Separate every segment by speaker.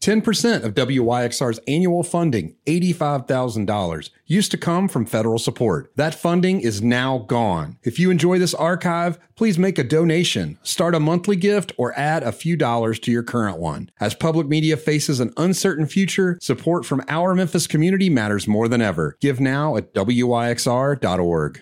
Speaker 1: 10% of WYXR's annual funding, $85,000, used to come from federal support. That funding is now gone. If you enjoy this archive, please make a donation, start a monthly gift, or add a few dollars to your current one. As public media faces an uncertain future, support from our Memphis community matters more than ever. Give now at WYXR.org.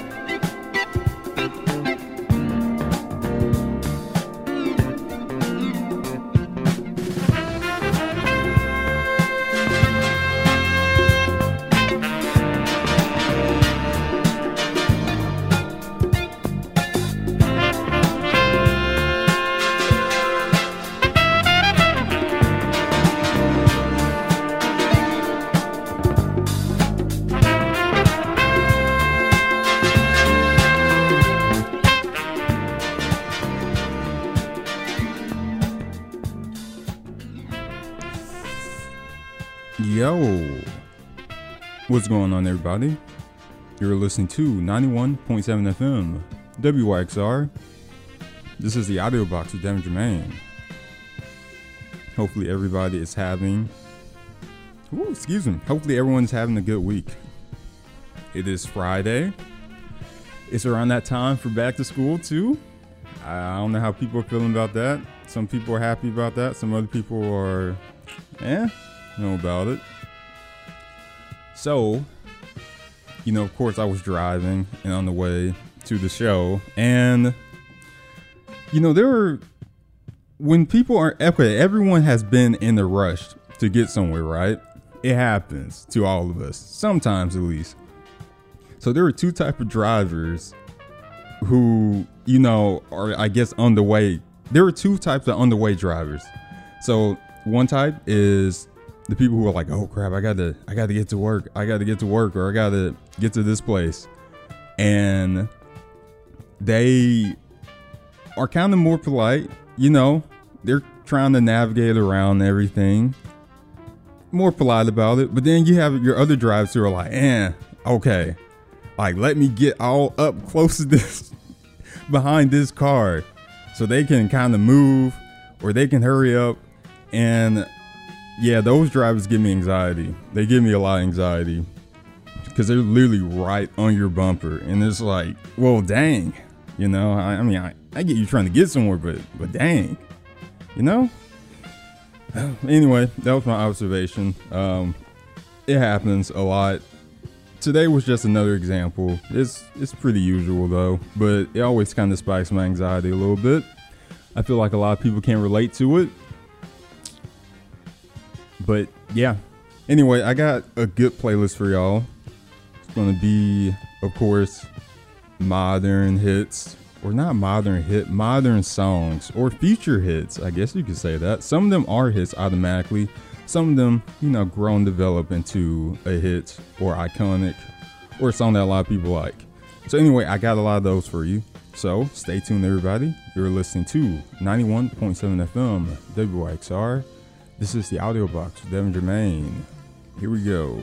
Speaker 2: Yo, what's going on, everybody? You're listening to 91.7 FM WYXR. This is the audio box with Devin Jermaine. Hopefully everybody is having hopefully everyone's having a good week. It is Friday. It's around that time for back to school too. I don't know how people are feeling about that. Some people are happy about that. Some other people are know about it. So, of course I was driving and on the way to the show, and when people are everyone has been in the rush to get somewhere, right? It happens to all of us, sometimes at least. So there are two types of drivers who, are, I guess, on the way. There are two types of on the way drivers. So one type is the people who are like, oh crap, I gotta get to work. Or I gotta get to this place. And they are kind of more polite, they're trying to navigate around everything. More polite about it. But then you have your other drivers who are like, okay. Like, let me get all up close to this, behind this car, so they can kind of move, or they can hurry up. And yeah, those drivers give me anxiety. They give me a lot of anxiety because they're literally right on your bumper. And it's like, well, dang, I get you trying to get somewhere, but dang, Anyway, that was my observation. It happens a lot. Today was just another example. It's pretty usual though, but it always kind of spikes my anxiety a little bit. I feel like a lot of people can relate to it. But yeah, anyway, I got a good playlist for y'all. It's going to be, of course, modern hits, or not modern songs, or future hits. I guess you could say that. Some of them are hits automatically. Some of them, grow and develop into a hit or iconic or a song that a lot of people like. So anyway, I got a lot of those for you. So stay tuned, everybody. You're listening to 91.7 FM WYXR. This is the audio box with Devin Jermaine. Here we go.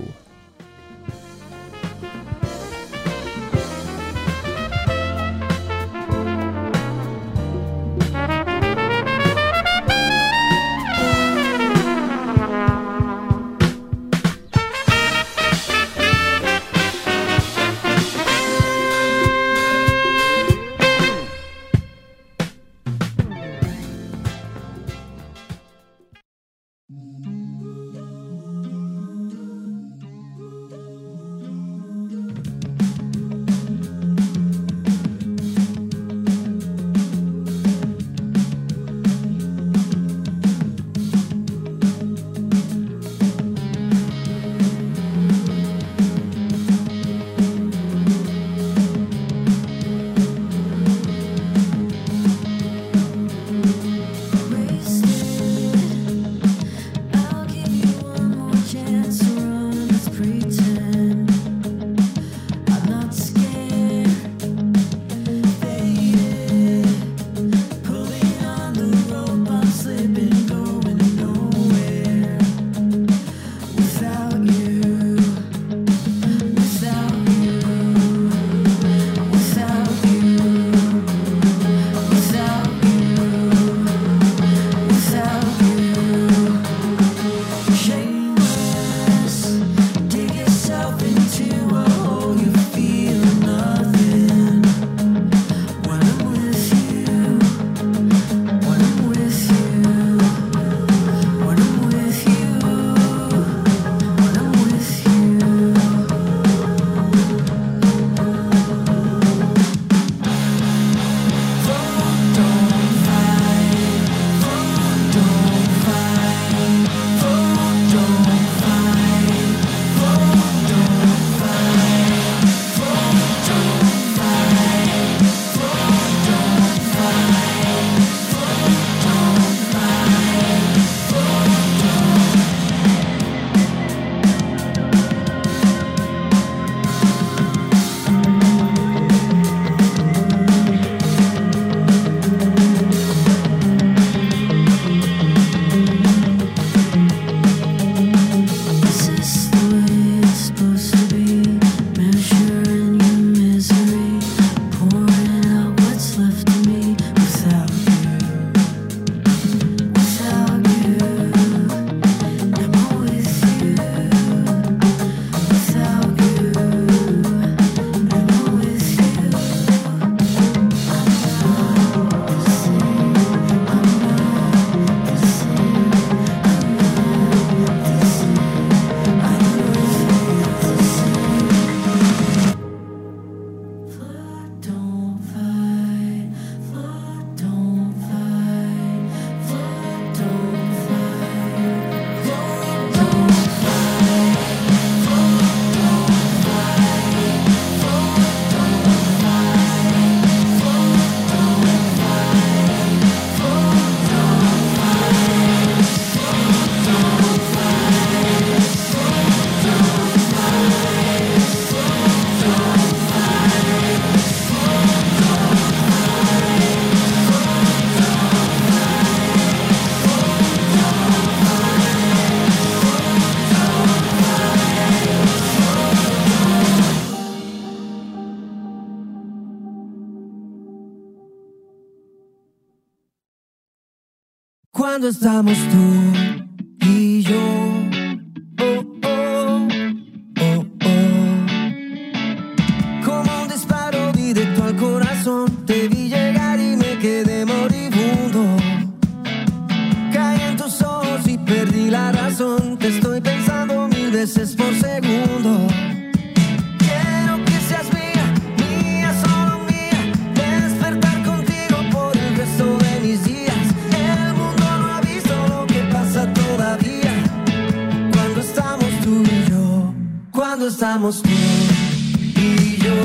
Speaker 3: Cuando estamos tú y yo. Oh, oh, oh, oh. Como un disparo directo al corazón. Te vi llegar y me quedé moribundo. Caí en tus ojos y perdí la razón. Te estoy pensando 1000 veces por segundo. Quiero que seas mía, mía, solo mía. Despertar contigo por el resto de mis días. El mundo no ha visto lo que pasa todavía. Cuando estamos tú y yo. Cuando estamos tú y yo.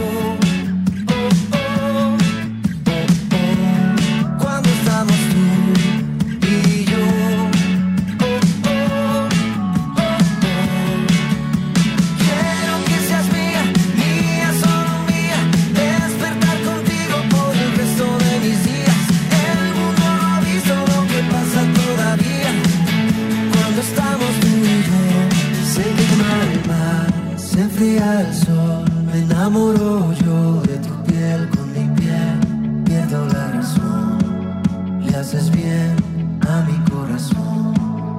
Speaker 3: El sol, me enamoro yo de tu piel, con mi piel pierdo la razón. Le haces bien a mi corazón.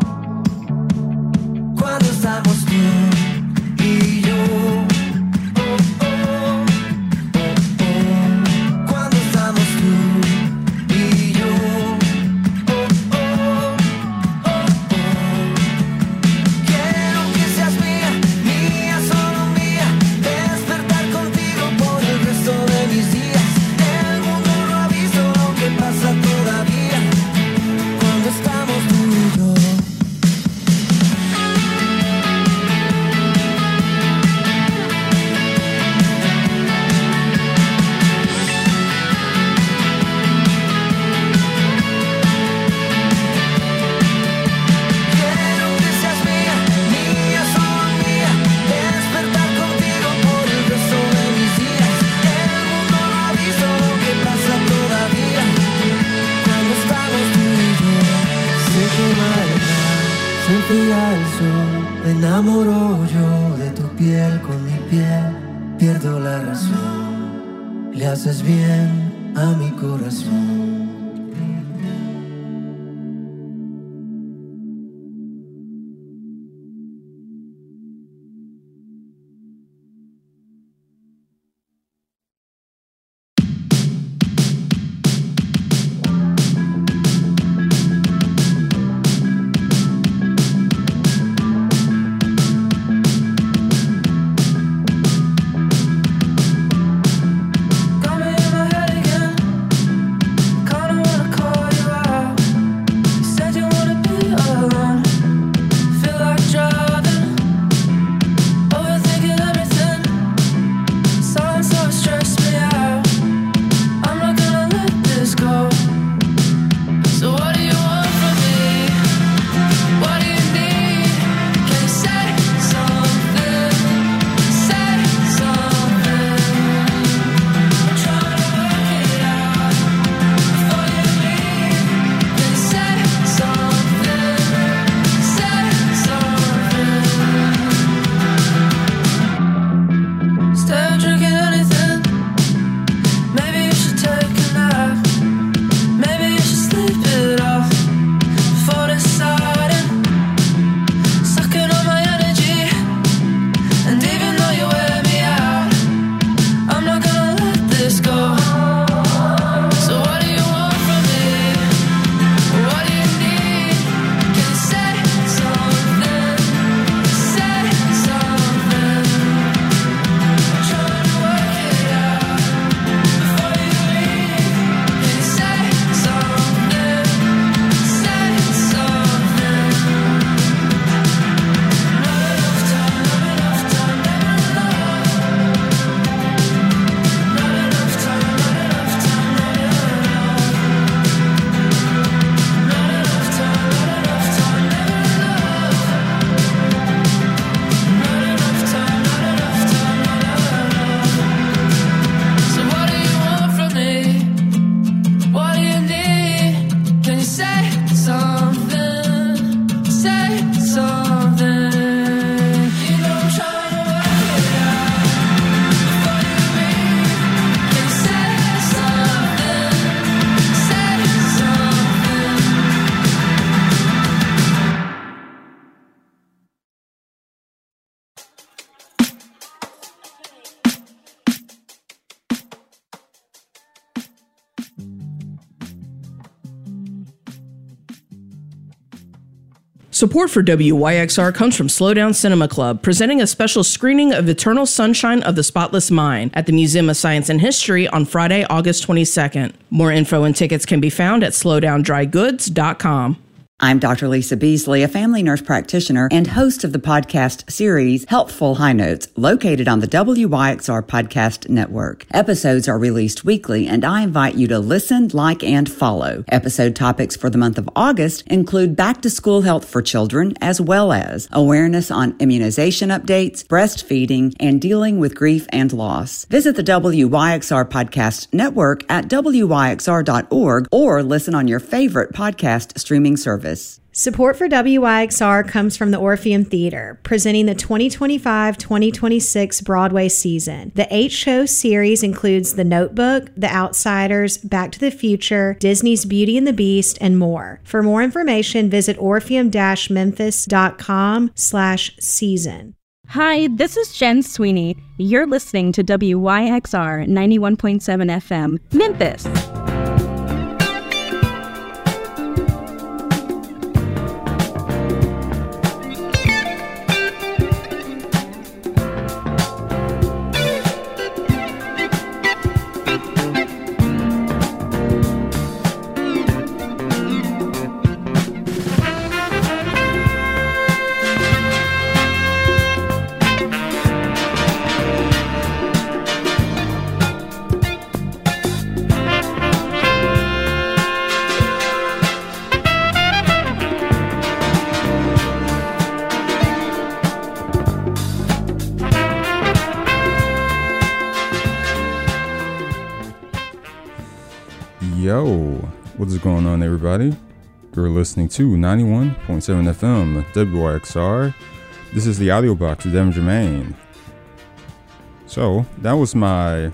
Speaker 3: Cuando estamos tú y yo. Oh, oh, oh, oh. Cuando estamos tú y yo. Oh, oh, oh, oh. Quiero que seas mía, mía, solo mía. Despertar contigo por el resto de mis días. El mundo no ha visto lo que pasa todavía. Cuando estamos tú y yo. Quiero que seas mía, mía, solo mía. Despertar contigo por el resto de mis días. El mundo no ha visto lo que pasa todavía. Cuando estamos tú y yo. Se quema el mar, se enfría el sol. Me enamoro yo de tu piel, con mi piel pierdo la razón. Le haces bien a mi corazón. Got me in my head again.
Speaker 4: Support for WYXR comes from Slowdown Cinema Club, presenting a special screening of Eternal Sunshine of the Spotless Mind at the Museum of Science and History on Friday, August 22nd. More info and tickets can be found at slowdowndrygoods.com.
Speaker 5: I'm Dr. Lisa Beasley, a family nurse practitioner and host of the podcast series Healthful High Notes, located on the WYXR Podcast Network. Episodes are released weekly, and I invite you to listen, like, and follow. Episode topics for the month of August include back-to-school health for children, as well as awareness on immunization updates, breastfeeding, and dealing with grief and loss. Visit the WYXR Podcast Network at wyxr.org or listen on your favorite podcast streaming service.
Speaker 6: Support for WYXR comes from the Orpheum Theater, presenting the 2025-2026 Broadway season. The 8-show series includes The Notebook, The Outsiders, Back to the Future, Disney's Beauty and the Beast, and more. For more information, visit orpheum-memphis.com/season.
Speaker 7: Hi, this is Jen Sweeney. You're listening to WYXR 91.7 FM, Memphis.
Speaker 2: Yo, what is going on, everybody? You're listening to 91.7 FM WYXR. This is the audio box with Devin Jermaine. So that was my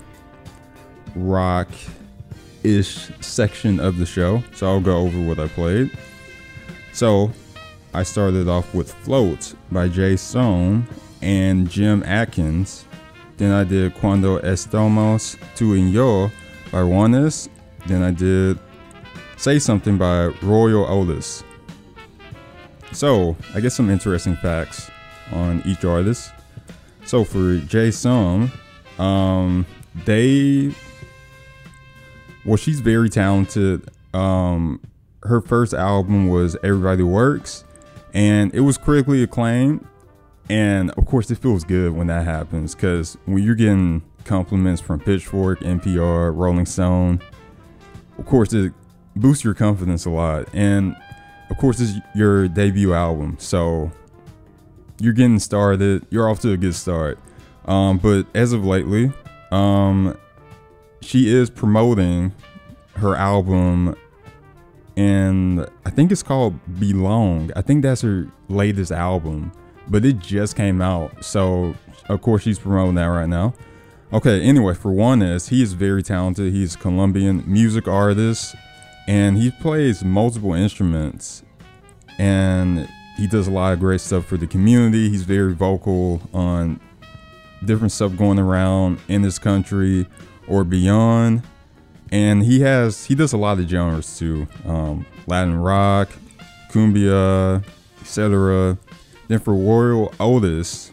Speaker 2: rock-ish section of the show. So I'll go over what I played. So I started off with Float by Jay Sohn and Jim Atkins. Then I did Cuando Estamos Tú y Yo by Juanes. Then I did Say Something by Royal Otis. So I get some interesting facts on each artist. So for Jay Sohn, she's very talented. Her first album was Everybody Works, and it was critically acclaimed. And of course, it feels good when that happens, because when you're getting compliments from Pitchfork, NPR, Rolling Stone, of course, it boosts your confidence a lot. And of course, it's your debut album, so you're getting started. You're off to a good start. But as of lately, she is promoting her album, and I think it's called Belong. I think that's her latest album, but it just came out. So of course, she's promoting that right now. Okay, anyway, for Juanes, he is very talented. He's a Colombian music artist, and he plays multiple instruments, and he does a lot of great stuff for the community. He's very vocal on different stuff going around in this country or beyond, and he does a lot of genres too, Latin rock, cumbia, etc. Then for Royal Otis,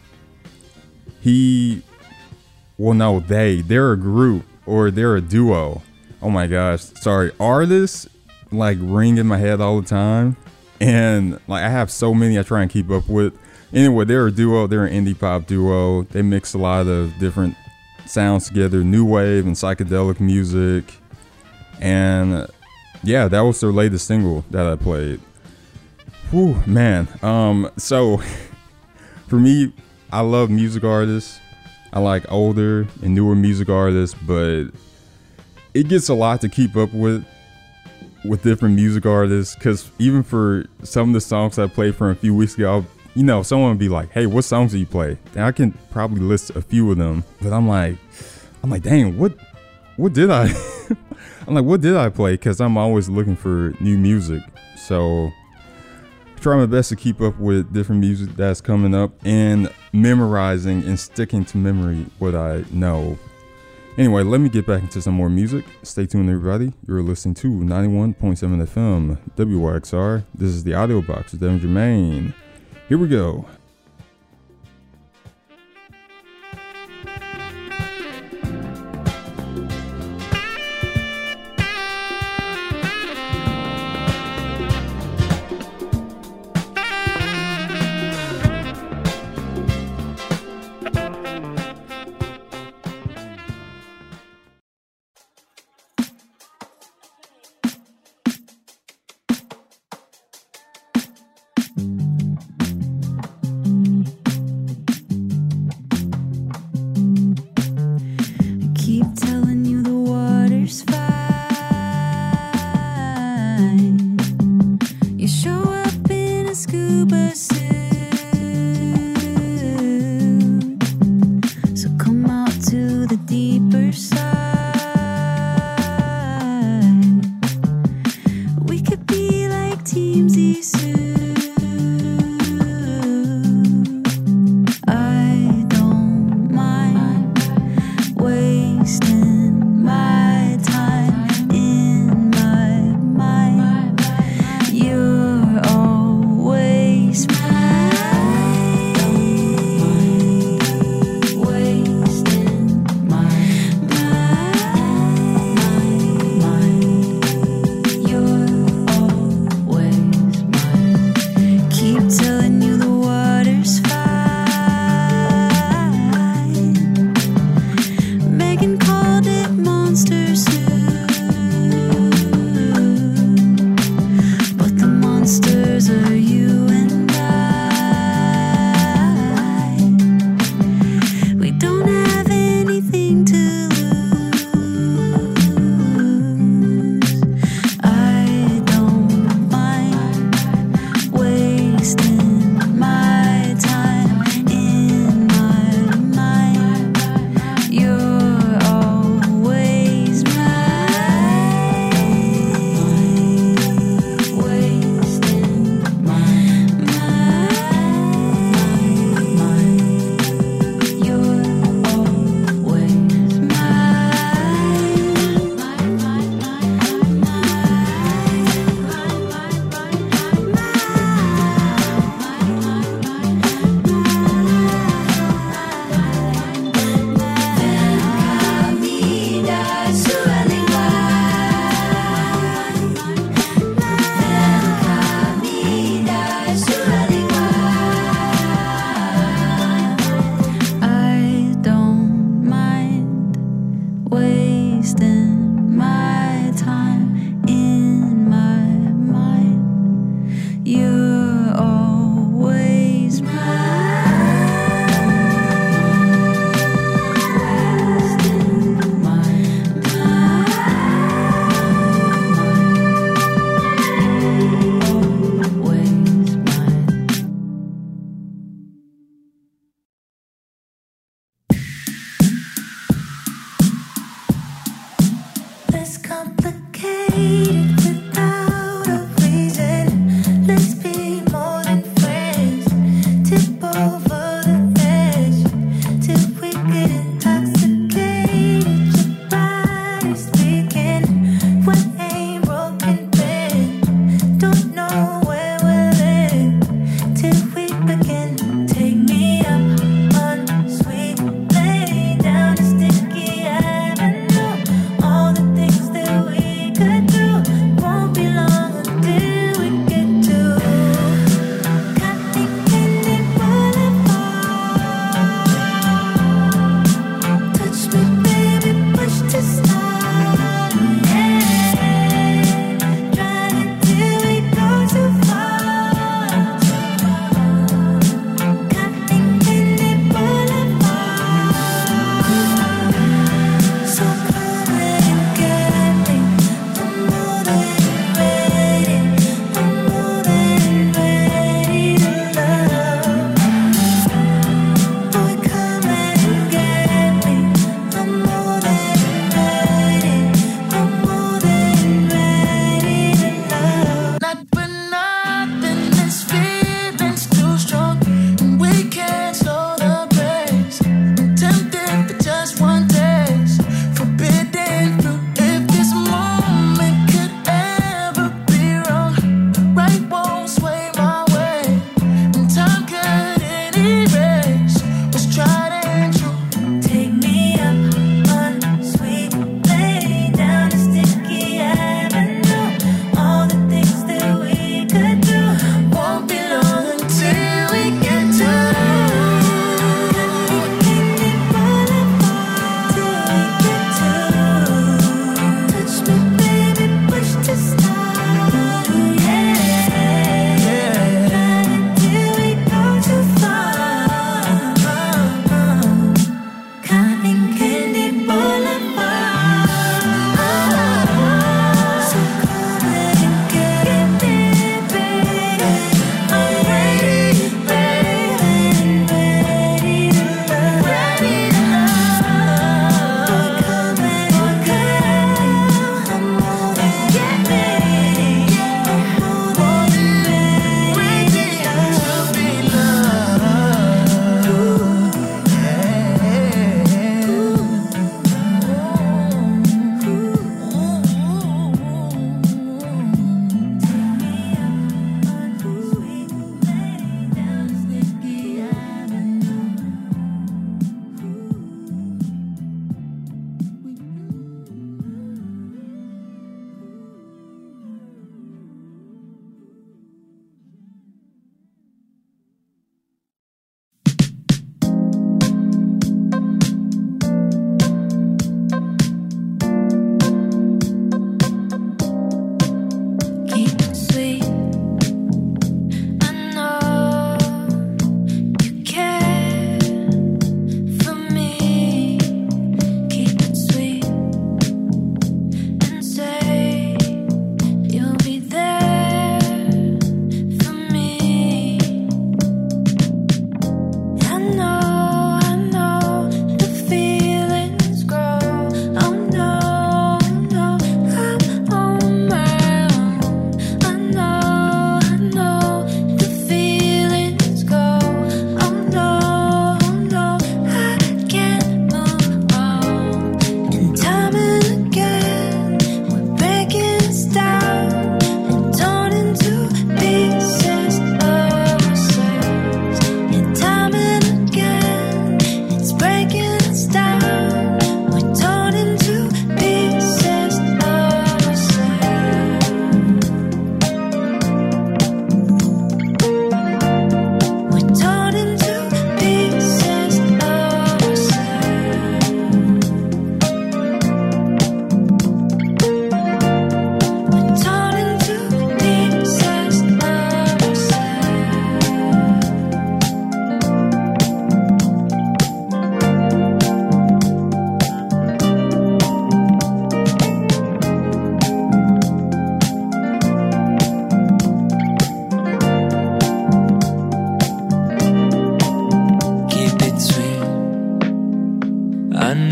Speaker 2: they're a group, or they're a duo. Oh my gosh, sorry. Artists like ring in my head all the time, and like I have so many I try and keep up with. Anyway, they're a duo. They're an indie pop duo. They mix a lot of different sounds together, new wave and psychedelic music. And yeah, that was their latest single that I played. Whew, man. So for me, I love music artists. I like older and newer music artists, but it gets a lot to keep up with different music artists, because even for some of the songs I played from a few weeks ago, someone would be like, hey, what songs do you play? And I can probably list a few of them, but I'm like, dang, what did I what did I play? Because I'm always looking for new music. So I try my best to keep up with different music that's coming up and memorizing and sticking to memory what I know. Anyway, let me get back into some more music. Stay tuned, everybody. You're listening to 91.7 FM, WYXR. This is the Audio Box with Devin Jermaine. Here we go.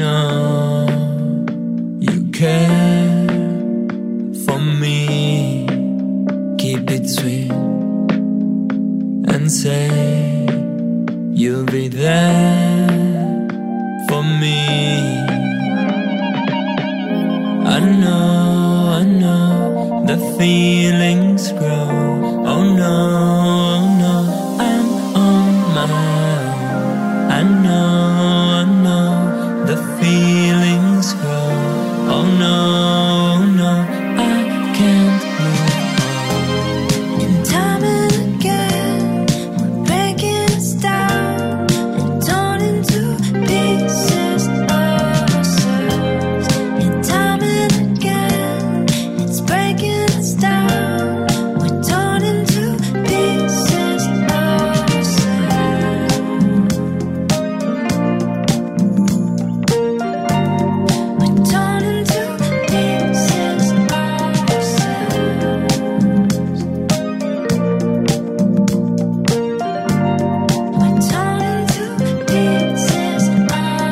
Speaker 3: know you care for me. Keep it sweet and say you'll be there for me. I know the feelings grow. Oh no, I'm on my own. I know the feelings grow. Oh no, I can't move on. And time and again, we're breaking us down and torn into pieces of ourselves. And time and again, it's breaking us down. We're torn into pieces of ourselves. We're torn into pieces of ourselves. We're torn into pieces of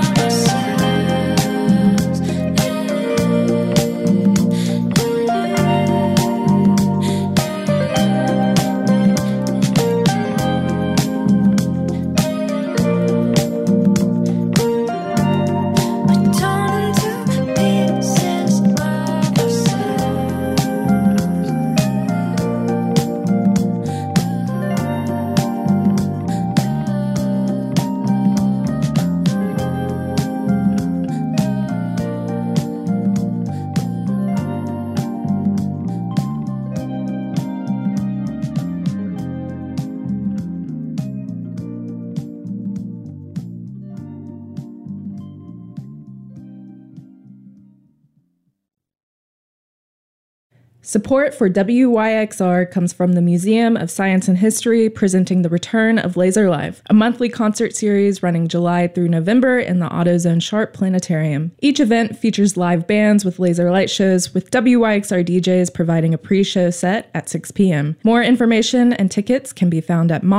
Speaker 8: Support for WYXR comes from the Museum of Science and History, presenting the return of Laser Live, a monthly concert series running July through November in the AutoZone Sharp Planetarium. Each event features live bands with laser light shows, with WYXR DJs providing a pre-show set at 6 p.m. More information and tickets can be found at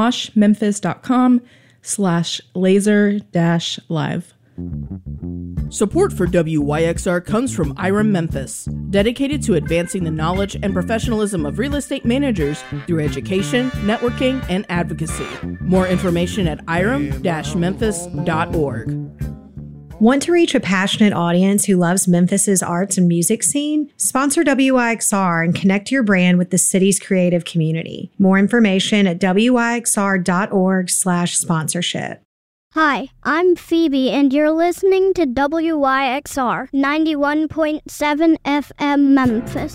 Speaker 8: moshmemphis.com/laser-live.
Speaker 4: Support for WYXR comes from IREM Memphis, dedicated to advancing the knowledge and professionalism of real estate managers through education, networking, and advocacy. More information at irem-memphis.org.
Speaker 6: Want to reach a passionate audience who loves Memphis's arts and music scene? Sponsor WYXR and connect your brand with the city's creative community. More information at wyxr.org/sponsorship.
Speaker 9: Hi, I'm Phoebe, and you're listening to WYXR 91.7 FM Memphis.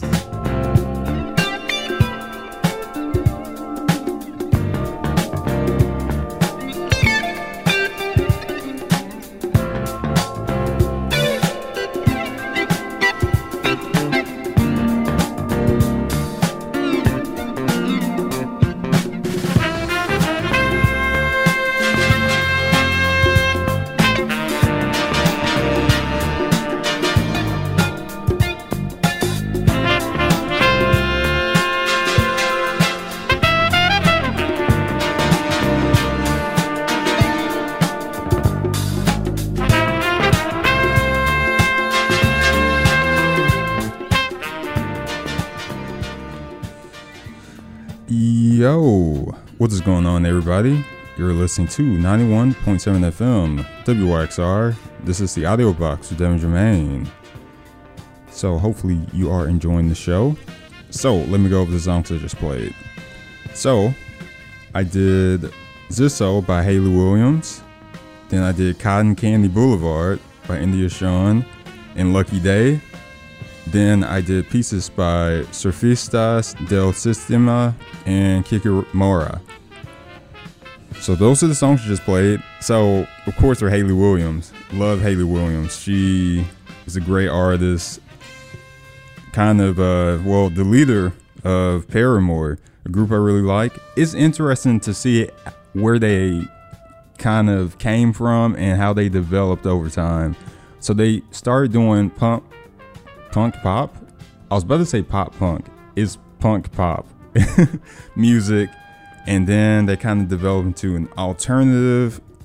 Speaker 2: Yo, what is going on, everybody? You're listening to 91.7 FM WYXR. This is the audio box with Devin Germain. So hopefully you are enjoying the show. So let me go over the songs I just played. So I did Zisso by Hayley Williams. Then I did Cotton Candy Boulevard by India Shawn and Lucky Day. Then I did Pieces by Surfistas del Sistema and Kikimora. So those are the songs I just played. So, of course, they're Hayley Williams. Love Hayley Williams. She is a great artist. Kind of, the leader of Paramore, a group I really like. It's interesting to see where they kind of came from and how they developed over time. So they started doing punk pop. I was about to say pop punk. It's punk pop music, and then they kind of developed into an alternative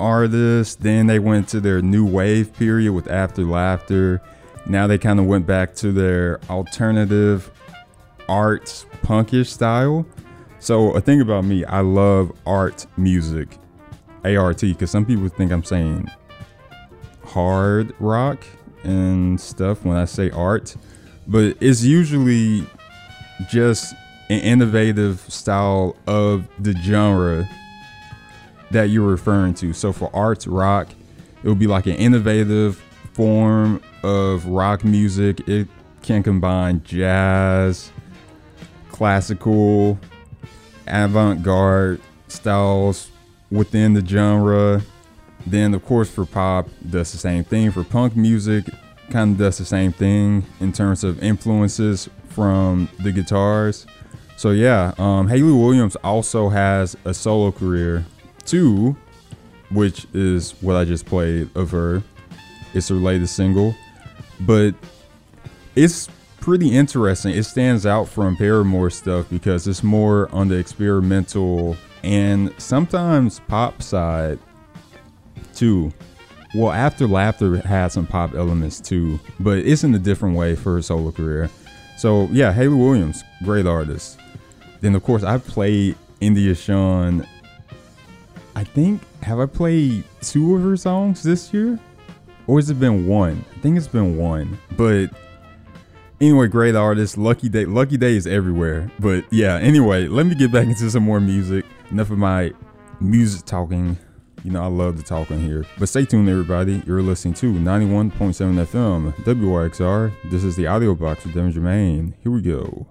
Speaker 2: artists. Then they went to their new wave period with After Laughter. Now they kind of went back to their alternative arts punkish style. So a thing about me, I love art music, ART, because some people think I'm saying hard rock and stuff when I say art, but it's usually just an innovative style of the genre that you're referring to. So for arts rock, it would be like an innovative form of rock music. It can combine jazz, classical, avant-garde styles within the genre. Then of course for pop, does the same thing. For punk music, kind of does the same thing in terms of influences from the guitars. So yeah, Hayley Williams also has a solo career too, which is what I just played of her. It's her latest single, but it's pretty interesting. It stands out from Paramore stuff because it's more on the experimental and sometimes pop side too. Well, After Laughter had some pop elements too, but it's in a different way for her solo career. So yeah, Hayley Williams, great artist. Then of course I played India Shawn. I think, have I played 2 of her songs this year? Or has it been 1? I think it's been 1. But anyway, great artist. Lucky Day is everywhere. But yeah, anyway, let me get back into some more music. Enough of my music talking. You know, I love to talk on here. But stay tuned, everybody. You're listening to 91.7 FM, WYXR. This is the Audio Box with Devin Germain. Here we go.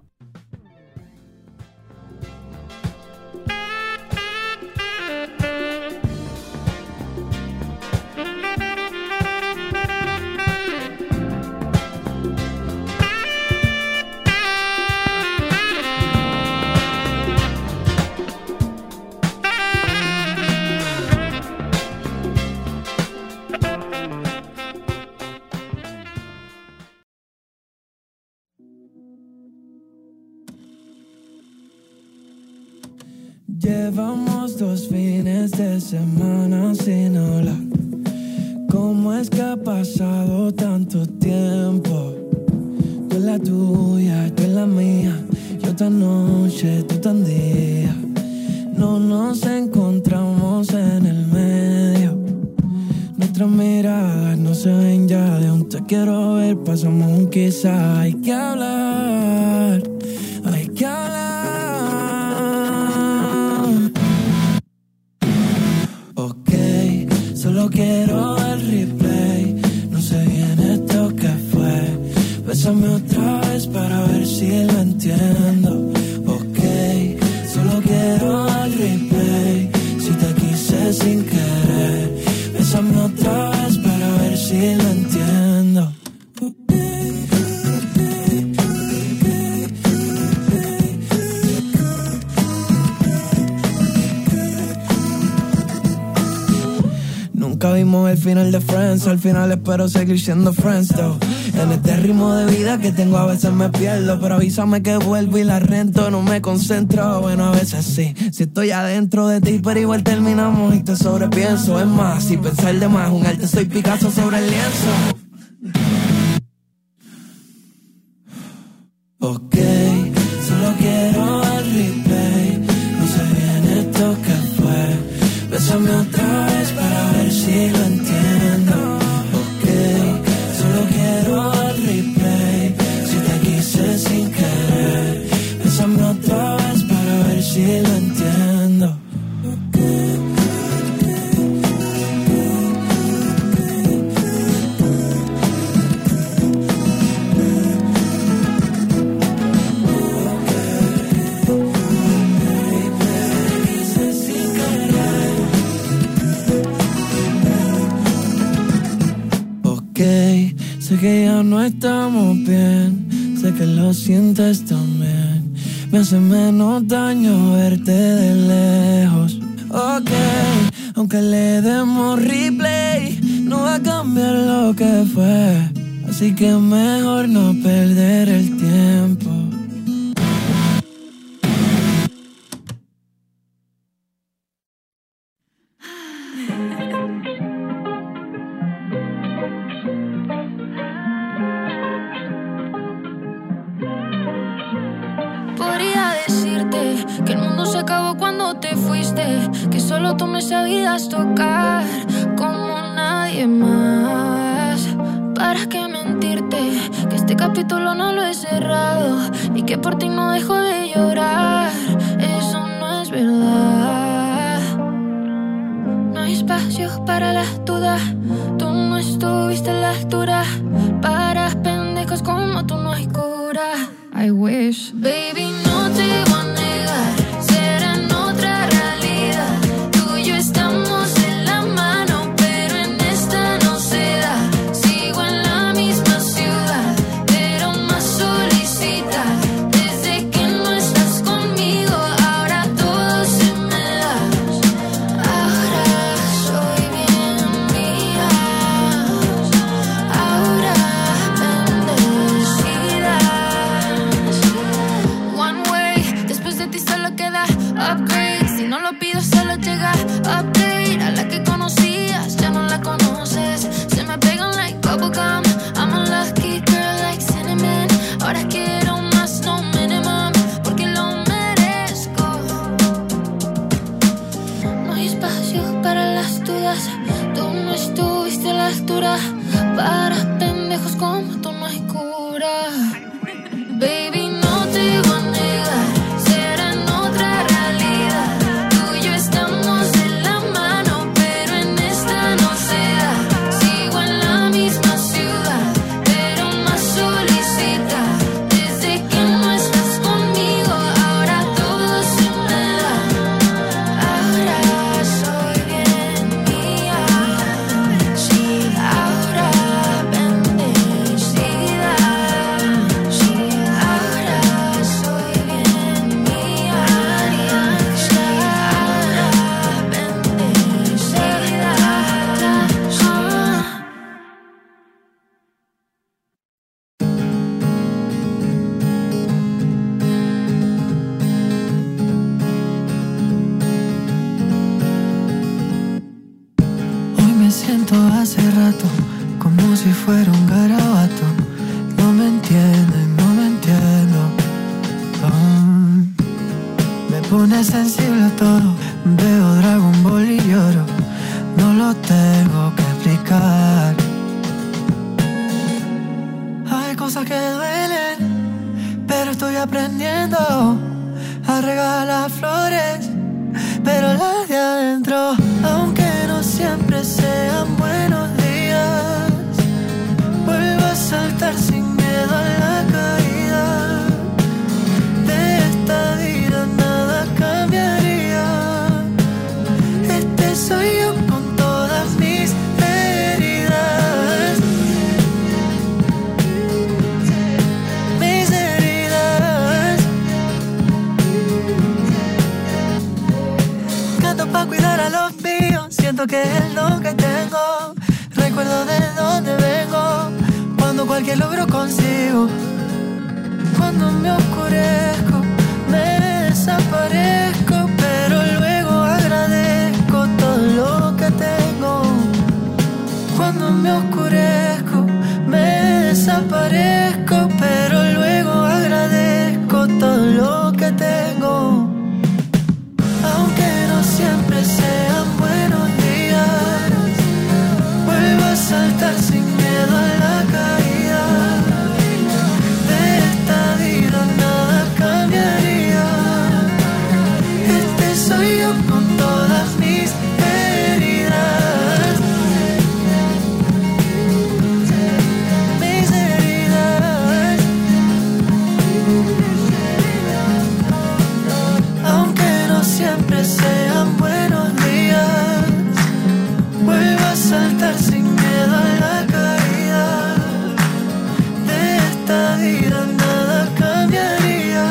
Speaker 3: Llevamos 2 fines de semana sin hablar. ¿Cómo es que ha pasado tanto tiempo? Tú en la tuya, tú en la mía. Yo tan noche, tú tan día. No nos encontramos en el medio. Nuestras miradas no se ven ya. De un te quiero ver, pasamos un quizá. Hay que hablar, hay que hablar. Solo quiero el replay. No sé bien esto que fue. Bésame otra vez para ver si lo entiendo. Ok, solo quiero el replay. Si te quise sin querer, bésame otra vez para ver si lo entiendo. Nunca vimos el final de Friends. Al final espero seguir siendo Friends though. En este ritmo de vida que tengo a veces me pierdo. Pero avísame que vuelvo y la rento. No me concentro, bueno a veces sí. Si estoy adentro de ti pero igual terminamos y te sobrepienso. Es más, si pensar de más, un arte soy Picasso sobre el lienzo. Ok, solo quiero el replay. No sé bien esto que fue. Bésame otra vez para ver si lo entiendo. Ok, solo quiero el replay. Si te quise sin querer, bésame otra vez para ver si lo entiendo. Sé que ya no estamos bien, sé que lo sientes también. Me hace menos daño verte de lejos. Ok, aunque le demos replay, no va a cambiar lo que fue. Así que mejor no perder el tiempo.
Speaker 10: te fuiste, que solo tú me sabías tocar como nadie más. ¿Para qué mentirte? Que este capítulo no lo he cerrado y que por ti no dejo de llorar. Eso no es verdad. No hay espacio para las dudas. Tú no estuviste a la altura. Para pendejos como tú no hay cura. I wish. Baby, no te voy a negar, será en otra realidad. Tú y yo estamos en la mano, pero en esta no se da. Sigo en la misma ciudad, pero más solicita. Desde que no estás conmigo, ahora todo se me da. Ahora soy bien mía. Ahora bendecida. One way, después de ti solo queda upgrade. Si no lo pido solo llega update. A la que conocías ya no la conoces. Se me pegan like bubblegum. I'm a lucky girl like cinnamon. Ahora quiero más, no minimum, porque lo merezco. No hay espacio para las dudas. Tú no estuviste a la altura. Para pendejos como tú no hay cura. Baby, no te voy a negar, será en otra realidad. Tú y yo estamos en la mano, pero en esta no se da. Sigo en la misma ciudad, pero más solicita. Desde que no estás conmigo, ahora todo se me da. Ahora soy bien mía. Sí, ahora bendecida. Sí, ahora soy bien mía. Sí, ahora bendecida.
Speaker 3: Hoy me siento hace rato como si fuera un garabato. No me entienden, no me entiendo. Me pone sensible todo. Veo Dragon Ball y lloro. No lo tengo que explicar. Hay cosas que duelen, pero estoy aprendiendo a regalar flores, pero las de adentro, aunque no siempre sean buenos días, vuelvo a saltar sin miedo a la caída. De esta vida nada cambiaría. Este soy yo con todas mis heridas. Mis heridas. Canto pa' cuidar a los míos. Siento que es lo que tengo. Recuerdo de dónde vengo. Cuando cualquier logro consigo. Cuando me oscurezco, me desaparezco, pero luego agradezco todo lo que tengo. Cuando me oscurezco, me desaparezco, pero luego agradezco todo lo que tengo. Aunque no siempre sean buenos días, vuelvo a saltar sin miedo a la caída. De esta vida nada cambiaría. Este soy yo con todas mis heridas. Mis heridas. Aunque no siempre sean buenos días, vuelvo a saltar sin miedo a la caída. De esta vida nada cambiaría.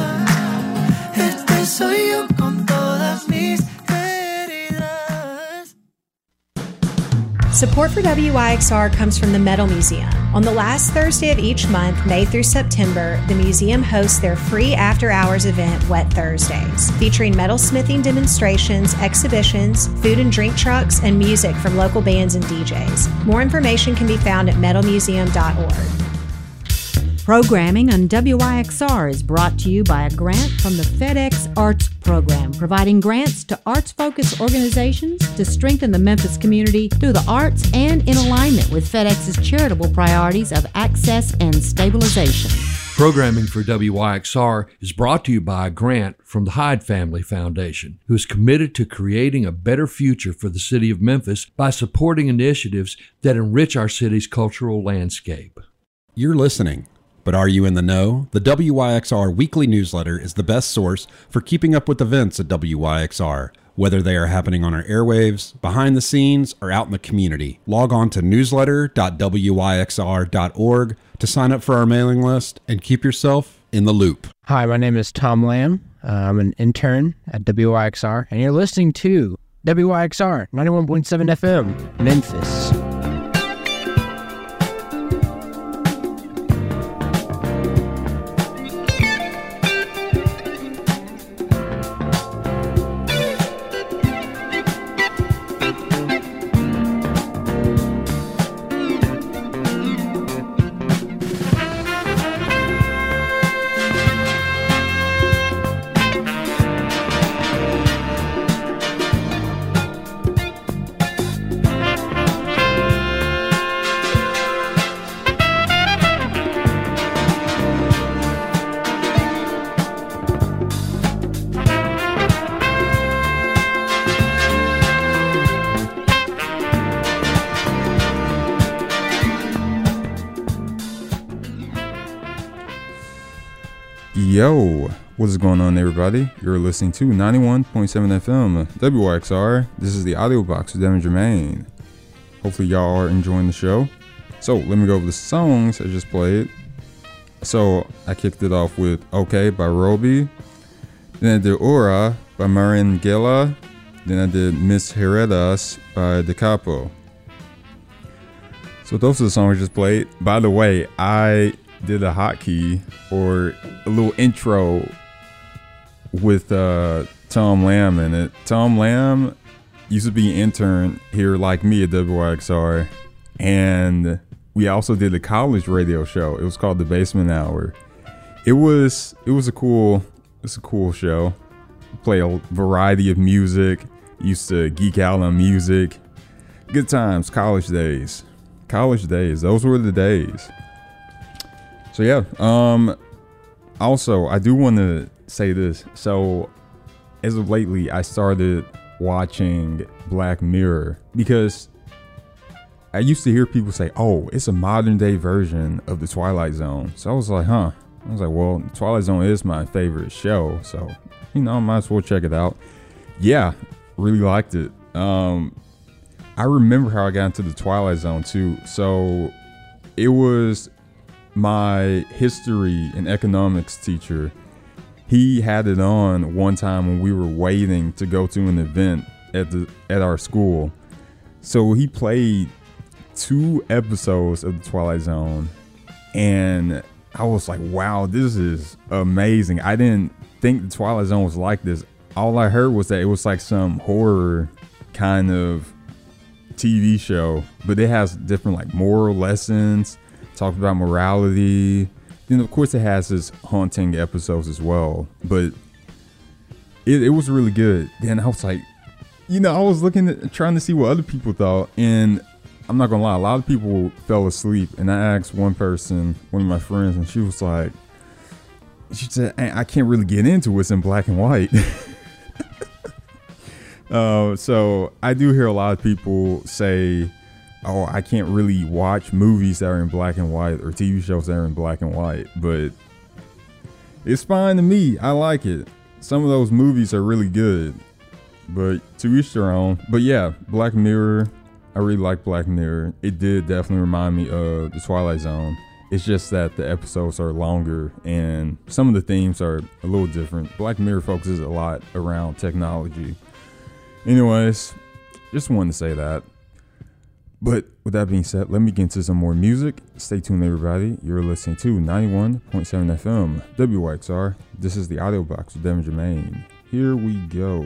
Speaker 3: Este soy yo con todas mis heridas.
Speaker 6: Support for WYXR comes from the Metal Museum. On the last Thursday of each month, May through September, the museum hosts their free after-hours event, Wet Thursdays, featuring metalsmithing demonstrations, exhibitions, food and drink trucks, and music from local bands and DJs. More information can be found at metalmuseum.org.
Speaker 5: Programming on WYXR is brought to you by a grant from the FedEx Arts Program.
Speaker 11: program, providing grants to arts-focused organizations to strengthen the Memphis community through the arts and in alignment with FedEx's charitable priorities of access and stabilization.
Speaker 12: Programming for WYXR is brought to you by a grant from the Hyde Family Foundation, who is committed to creating a better future for the city of Memphis by supporting initiatives that enrich our city's cultural landscape.
Speaker 1: You're listening, but are you in the know? The WYXR weekly newsletter is the best source for keeping up with events at WYXR, whether they are happening on our airwaves, behind the scenes, or out in the community. Log on to newsletter.wyxr.org to sign up for our mailing list and keep yourself in the loop.
Speaker 13: Hi, my name is Tom Lamb. I'm an intern at WYXR, and you're listening to WYXR 91.7 FM, Memphis.
Speaker 2: Yo, what is going on, everybody? You're listening to 91.7 FM WYXR. This is the audio box with Devin Jermaine. Hopefully y'all are enjoying the show. So let me go over the songs I just played. So I kicked it off with OK by Roby. Then I did Ura by Marin Gela. Then I did Mis Heredas by Da Capo. So those are the songs I just played. By the way, I did a hotkey or a little intro with Tom Lamb in it. Tom Lamb used to be an intern here like me at WYXR, and we also did a college radio show. It was called The Basement Hour. It was a cool show. Play a variety of music. Used to geek out on music. Good times, college days. Those were the days. So yeah, also I do want to say this. So as of lately, I started watching Black Mirror because I used to hear people say, oh, it's a modern day version of The Twilight Zone. So I was like, well, Twilight Zone is my favorite show. So, I might as well check it out. Yeah, really liked it. I remember how I got into The Twilight Zone too. So it was my history and economics teacher. He had it on one time when we were waiting to go to an event at our school. So he played 2 episodes of The Twilight Zone, and I was like, wow, this is amazing. I didn't think The Twilight Zone was like this. All I heard was that it was like some horror kind of TV show, but it has different like moral lessons, talked about morality. Then of course it has its haunting episodes as well, but it was really good. Then I was like, I was trying to see what other people thought, and I'm not gonna lie, a lot of people fell asleep. And I asked one of my friends, and she said, I can't really get into what's in black and white. So I do hear a lot of people say, oh, I can't really watch movies that are in black and white or TV shows that are in black and white, but it's fine to me. I like it. Some of those movies are really good, but to each their own. But yeah, Black Mirror, I really like Black Mirror. It did definitely remind me of The Twilight Zone. It's just that the episodes are longer and some of the themes are a little different. Black Mirror focuses a lot around technology. Anyways, just wanted to say that. But with that being said, let me get into some more music. Stay tuned, everybody. You're listening to 91.7 FM WYXR. This is the audio box with Devin Jermaine. Here we go.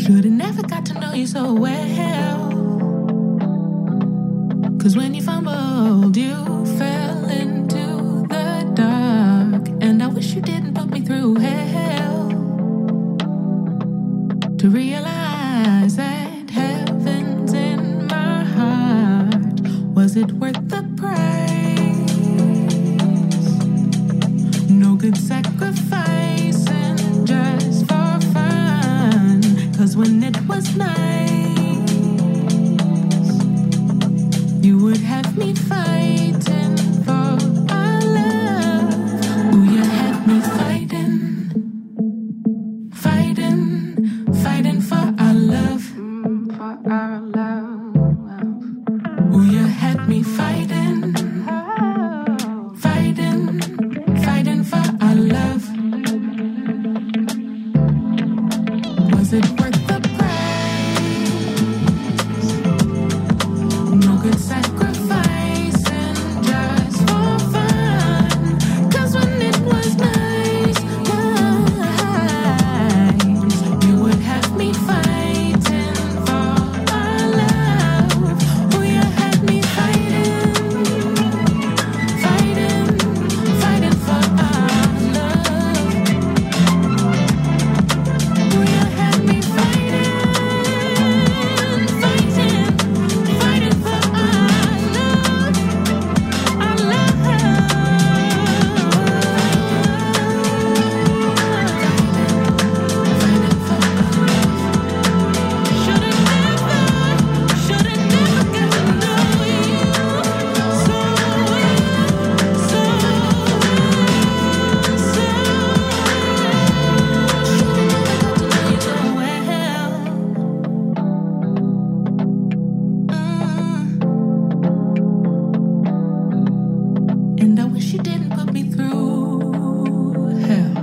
Speaker 14: Should've never got to know you so well. 'Cause when you fumbled, you fell into the dark. And I wish you didn't put me through hell to realize that heaven's in my heart. Was it worth the price? No good sacrificing just for fun. 'Cause when it was nice, you would have me fighting for our love. Ooh, you had me fighting, fighting, fighting for our love, for our love. Ooh, you had me fighting, fighting, fighting for our love. Was it worth the price? No good sacrificing just for fun. 'Cause when it was nice, you would have me fighting for our love. Oh, you had me fighting, fighting, fighting for our love. Oh, you had me fighting, fighting, fighting for our love, our love. Should've never got to know you so and I wish you didn't put me through hell.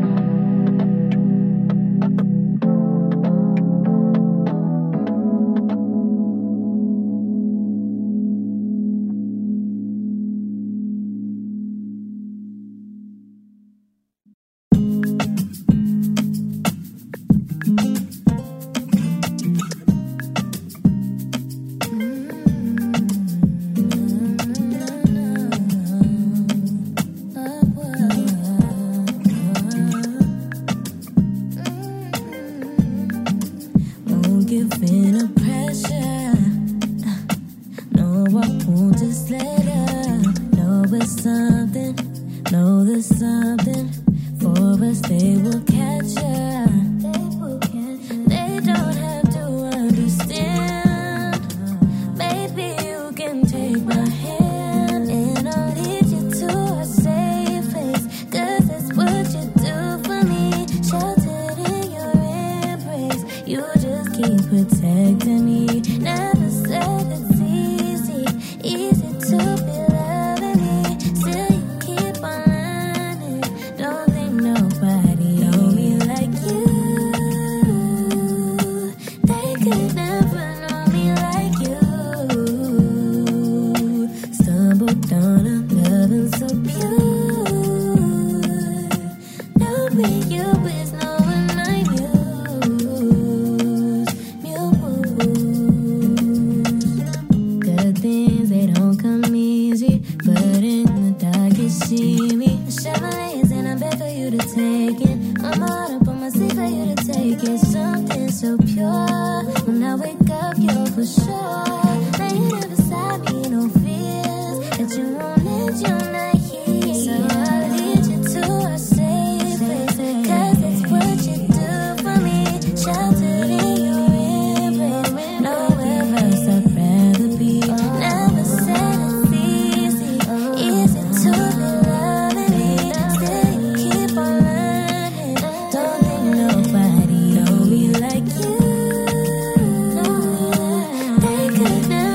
Speaker 14: Won't give in to pressure. No, I won't just let her. Know it's something. Know there's something for us. They will catch her. They don't have to understand. Maybe you can take my hand and I'll lead you to a safe place. 'Cause that's what you do for me. Sheltered in your embrace. You just keep protecting me. Never said it's easy to be loving me. Still you keep on learning. Don't think nobody know me like you. They could never know me like you. Stumbled on a loving so pure. Knowing you is knowing I use. Good things, they don't come easy. But in the dark you see me. I share my layers and I beg for you to take it. I'm hard up on my sleeve for you to take it. Something so pure. When I wake up, you're for sure. Laying right beside me, no fears that you won't let you not hear. So I'll lead you to a safe place. 'Cause it's what you do for me. Sheltered in your embrace. Nowhere else I'd rather be. Never said it's easy to be loving me. Still you keep on learning. Don't think nobody know me like you. They could never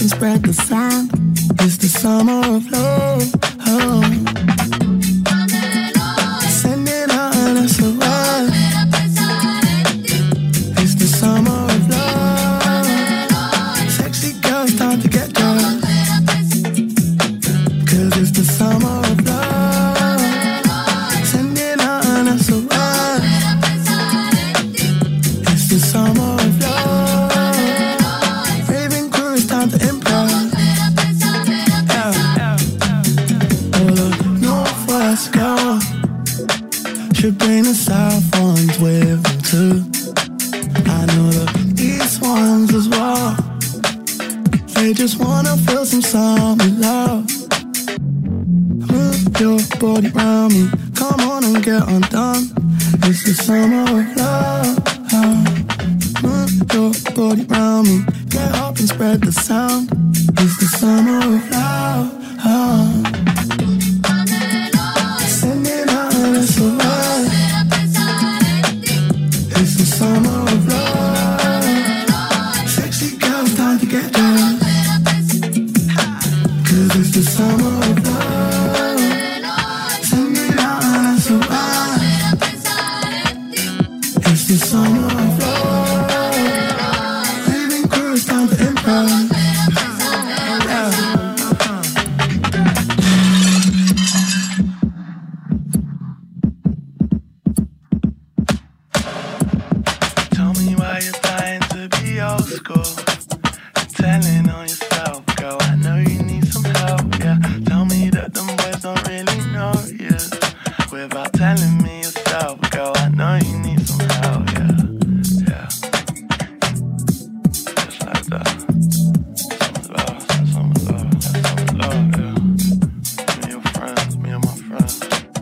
Speaker 3: and spread the sound. It's the summer of love. Oh. Sending out an SOS. It's the summer of love. Sexy girls, time to get dressed. 'Cause it's the summer of love. Sending out an SOS. It's the summer of love. Raving crew, it's time to impress. Northwest girl should bring the south ones with them too. I know the east ones as well. They just wanna feel some summer love. Move your body round me, come on and get undone. It's the summer of love. Move your body round me, get up and spread the sound. It's the summer of love. Sending out an SOS. It's the summer of love. Sexy girls, time to get down. 'Cause it's the summer of love. Sending out an SOS. It's the summer of love. Leaving crew, it's time to impress. Tell me why you're dying to be old school. You're telling on yourself, girl. I know you need some help, yeah. Tell me that them boys don't really know you. Without telling me yourself, girl. I know you need some help, yeah. Yeah. Just like that. Some love, yeah. Me and your friends, me and my friends.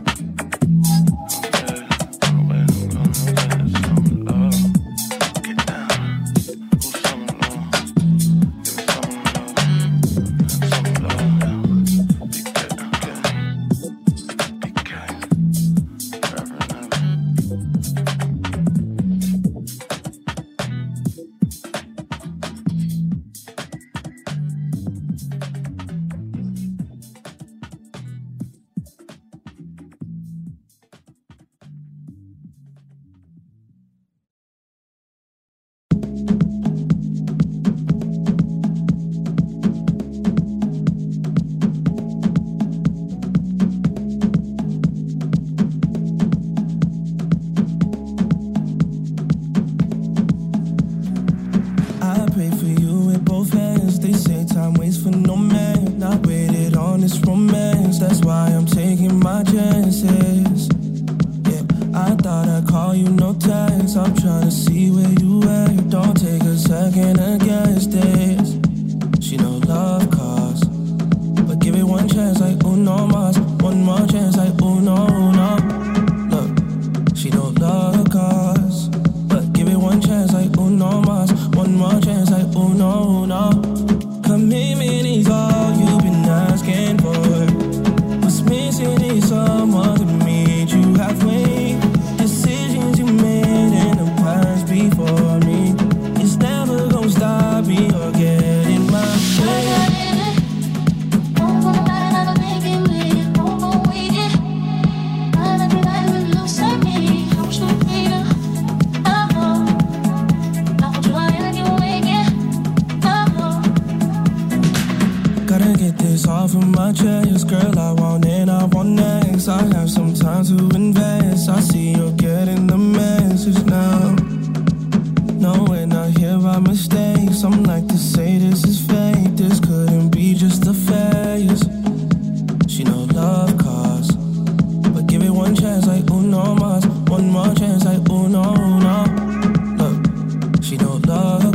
Speaker 3: I'm trying to see where you at. Don't take a second to guess this. She know love costs, but give it one chance like uno mas. One more chance like uno, uno. Look, she know love costs, but give it one chance like uno mas. One more chance like uno, uno. Commitment is all you've been asking for. What's missing is someone to meet you halfway. Decisions you made in the past before me, it's never gonna stop me or get in my way. Gotta get this off of my chest, girl. I want it, I want next. I have some time to invest. I see you're getting the message now. No, we're not here by mistake. Some like to say this is fake. This couldn't be just a phase. She know love costs, but give it one chance like uno mas. One more chance like uno, uno. Look, she know love